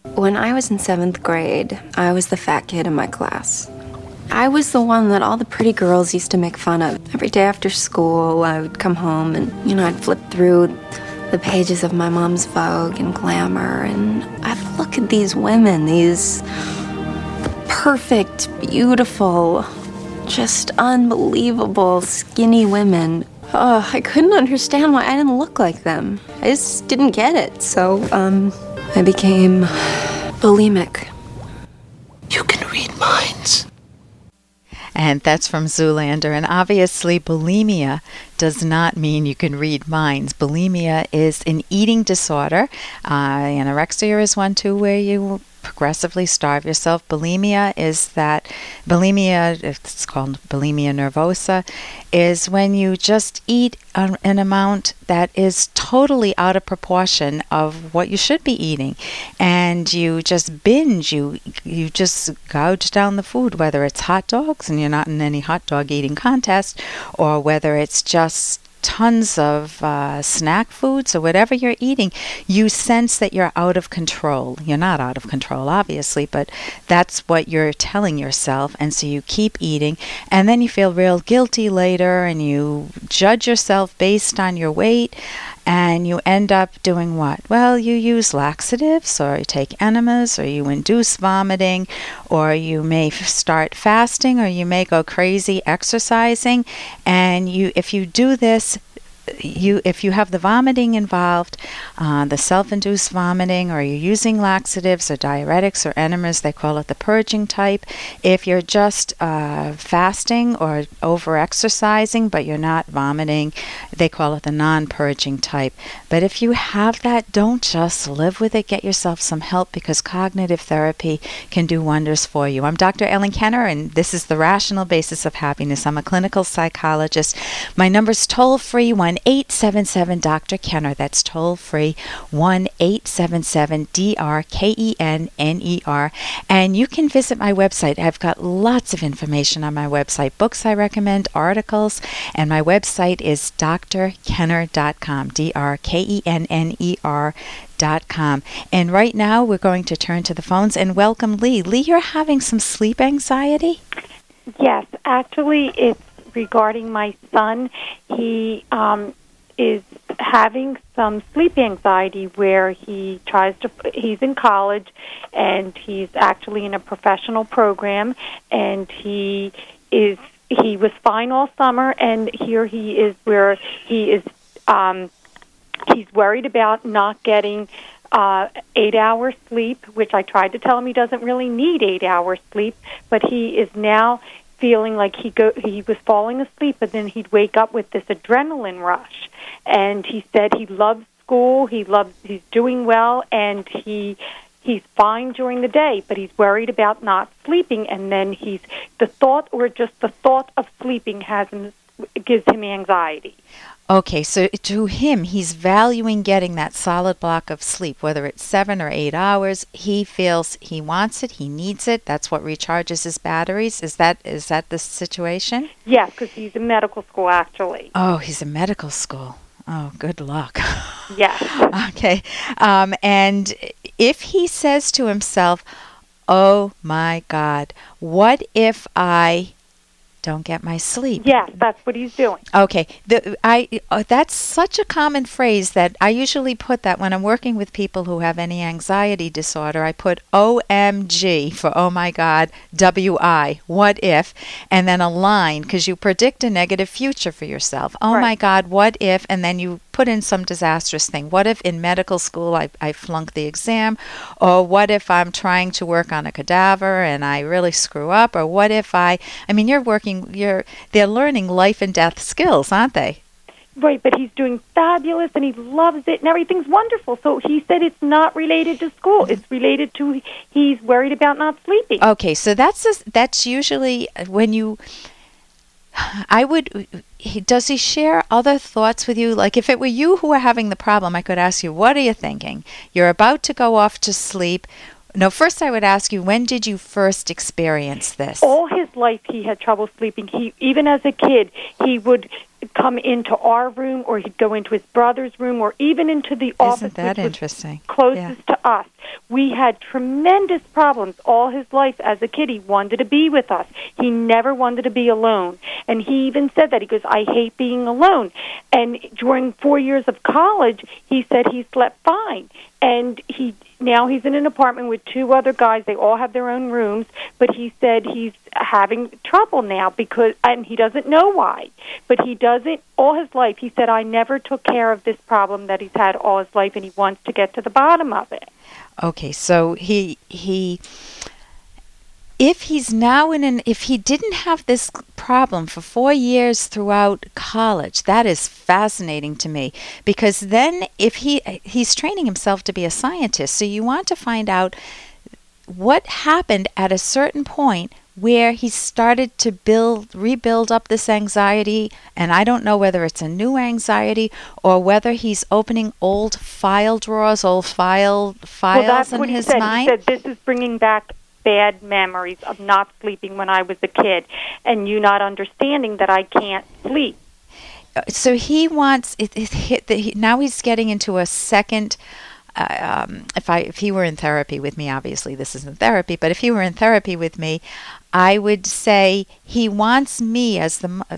When I was in 7th grade, I was the fat kid in my class. I was the one that all the pretty girls used to make fun of. Every day after school, I would come home and, I'd flip through the pages of my mom's Vogue and Glamour, and I'd look at these women, these perfect, beautiful, just unbelievable, skinny women. Oh, I couldn't understand why I didn't look like them. I just didn't get it. So, I became bulimic. You can read minds. And that's from Zoolander. And obviously, bulimia does not mean you can read minds. Bulimia is an eating disorder. Anorexia is one, too, where you progressively starve yourself. Bulimia, it's called bulimia nervosa, is when you just eat an amount that is totally out of proportion of what you should be eating. And you just binge, you just gouge down the food, whether it's hot dogs, and you're not in any hot dog eating contest, or whether it's just tons of snack foods or whatever you're eating, you sense that you're out of control. You're not out of control, obviously, but that's what you're telling yourself, and so you keep eating, and then you feel real guilty later, and you judge yourself based on your weight, and you end up doing what? Well, you use laxatives, or you take enemas, or you induce vomiting, or you may start fasting, or you may go crazy exercising, and if you do this, if you have the vomiting involved, the self-induced vomiting, or you're using laxatives or diuretics or enemas, they call it the purging type. If you're just fasting or over-exercising, but you're not vomiting, they call it the non-purging type. But if you have that, don't just live with it. Get yourself some help, because cognitive therapy can do wonders for you. I'm Dr. Ellen Kenner, and this is The Rational Basis of Happiness. I'm a clinical psychologist. My number's toll-free, 1-877-Dr. That's toll-free, 1-877-DRKENNER. And you can visit my website. I've got lots of information on my website, books I recommend, articles, and my website is drkenner.com, DRKENNER.com. And right now we're going to turn to the phones and welcome Lee. Lee, you're having some sleep anxiety? Yes, actually it's regarding my son. He is having some sleep anxiety where he's in college, and he's actually in a professional program, and he was fine all summer, and here he is where he is he's worried about not getting 8 hours sleep, which I tried to tell him he doesn't really need 8 hours sleep, but he is now feeling like he was falling asleep, but then he'd wake up with this adrenaline rush. And he said he loves school, he's doing well, and he's fine during the day, but he's worried about not sleeping, and then the thought of sleeping gives him anxiety. Okay, so to him, he's valuing getting that solid block of sleep, whether it's 7 or 8 hours. He feels he wants it, he needs it. That's what recharges his batteries. Is that the situation? Yes, because he's in medical school, actually. Oh, he's in medical school. Oh, good luck. Yes. Okay. And if he says to himself, oh my God, what if I don't get my sleep? Yes, that's what he's doing. Okay. That's such a common phrase that I usually put that when I'm working with people who have any anxiety disorder. I put OMG for oh my God, WI, what if, and then a line, because you predict a negative future for yourself. Oh right. My God, what if, and then you put in some disastrous thing. What if in medical school I flunk the exam? Or what if I'm trying to work on a cadaver and I really screw up? Or what if they're learning life and death skills, aren't they? Right, but he's doing fabulous and he loves it and everything's wonderful. So he said it's not related to school. It's related to he's worried about not sleeping. Okay, so that's usually when you... does he share other thoughts with you? Like if it were you who were having the problem, I could ask you, what are you thinking? You're about to go off to sleep. No, first I would ask you, when did you first experience this? All his life he had trouble sleeping. Even as a kid, he would come into our room, or he'd go into his brother's room, or even into the office, Isn't that which interesting? was closest to us. We had tremendous problems all his life as a kid. He wanted to be with us. He never wanted to be alone. And he even said that. He goes, I hate being alone. And during 4 years of college, he said he slept fine. And now he's in an apartment with 2 other guys. They all have their own rooms, but he said he's having trouble now and he doesn't know why. But he doesn't all his life. He said, I never took care of this problem that he's had all his life, and he wants to get to the bottom of it. Okay, so if he didn't have this problem for 4 years throughout college, that is fascinating to me, because then if he's training himself to be a scientist, so you want to find out what happened at a certain point where he started to rebuild up this anxiety, and I don't know whether it's a new anxiety or whether he's opening old file drawers, old files that's in what his he said. mind. He said, this is bringing back bad memories of not sleeping when I was a kid, and you not understanding that I can't sleep. So he wants now he's getting into a second. If he were in therapy with me, obviously this isn't therapy, but if he were in therapy with me, I would say he wants me as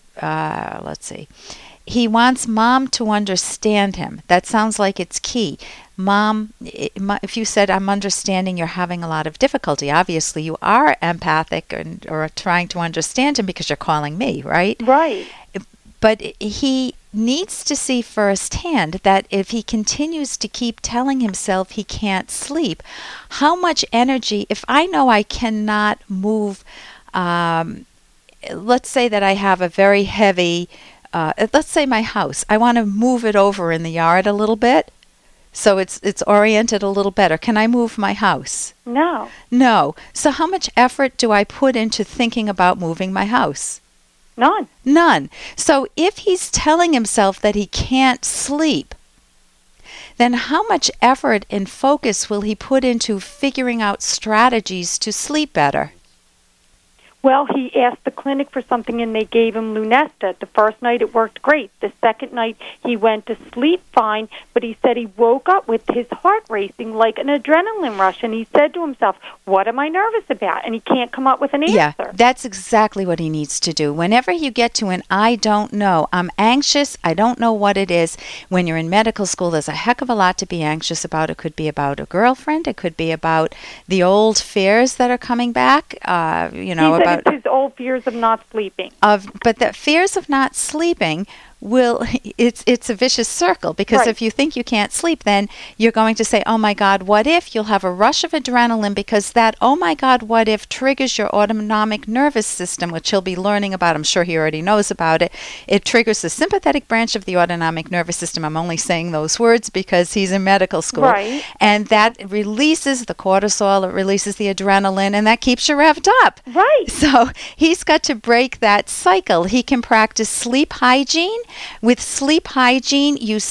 he wants Mom to understand him. That sounds like it's key. Mom, if you said, I'm understanding you're having a lot of difficulty, obviously you are empathic or trying to understand him because you're calling me, right? Right. But he needs to see firsthand that if he continues to keep telling himself he can't sleep, how much energy, if I know I cannot move, let's say that I have a very heavy, let's say my house, I want to move it over in the yard a little bit, so it's oriented a little better. Can I move my house? No. No. So how much effort do I put into thinking about moving my house? None. So if he's telling himself that he can't sleep, then how much effort and focus will he put into figuring out strategies to sleep better? Well, he asked the clinic for something, and they gave him Lunesta. The first night it worked great. The second night he went to sleep fine, but he said he woke up with his heart racing like an adrenaline rush, and he said to himself, what am I nervous about? And he can't come up with an answer. Yeah, that's exactly what he needs to do. Whenever you get to an I don't know, I'm anxious, I don't know what it is. When you're in medical school, there's a heck of a lot to be anxious about. It could be about a girlfriend. It could be about the old fears that are coming back, it's his old fears of not sleeping. But the fears of not sleeping it's a vicious circle, because if you think you can't sleep, then you're going to say, oh my God, what if? You'll have a rush of adrenaline, because that oh my God, what if triggers your autonomic nervous system, which he'll be learning about. I'm sure he already knows about it. It triggers the sympathetic branch of the autonomic nervous system. I'm only saying those words because he's in medical school. Right. And that releases the cortisol, it releases the adrenaline, and that keeps you revved up. Right. So he's got to break that cycle. He can practice sleep hygiene. With sleep hygiene, you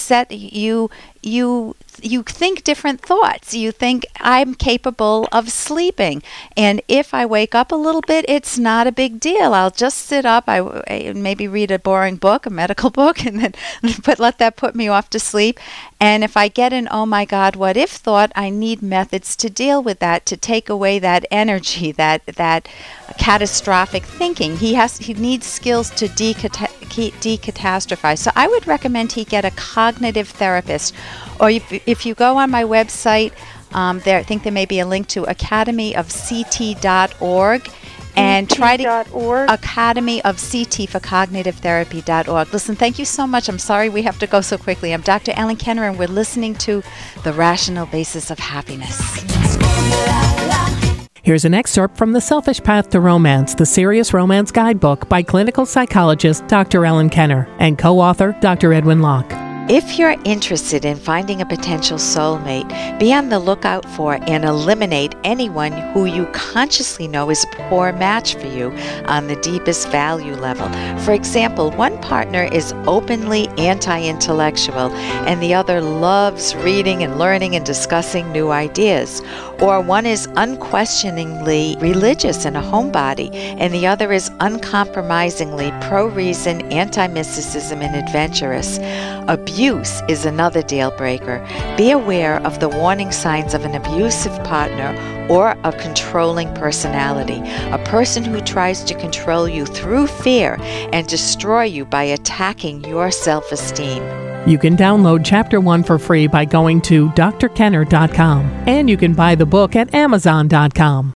think different thoughts. You think, I'm capable of sleeping. And if I wake up a little bit, it's not a big deal. I'll just sit up, I maybe read a boring book, a medical book, and then let that put me off to sleep. And if I get an oh my God, what if thought, I need methods to deal with that, to take away that energy, that catastrophic thinking. He needs skills to decatastrophize. So I would recommend he get a cognitive therapist. Or if you go on my website, I think there may be a link to academyofct.org. And try to Academy of CT for Cognitive Therapy.org. Listen, thank you so much. I'm sorry we have to go so quickly. I'm Dr. Ellen Kenner, and we're listening to The Rational Basis of Happiness. Here's an excerpt from The Selfish Path to Romance, the Serious Romance Guidebook by clinical psychologist Dr. Ellen Kenner and co-author Dr. Edwin Locke. If you're interested in finding a potential soulmate, be on the lookout for and eliminate anyone who you consciously know is a poor match for you on the deepest value level. For example, one partner is openly anti-intellectual and the other loves reading and learning and discussing new ideas. Or one is unquestioningly religious and a homebody, and the other is uncompromisingly pro-reason, anti-mysticism, and adventurous. Abuse is another deal breaker. Be aware of the warning signs of an abusive partner or a controlling personality, a person who tries to control you through fear and destroy you by attacking your self-esteem. You can download Chapter 1 for free by going to drkenner.com, and you can buy the book at amazon.com.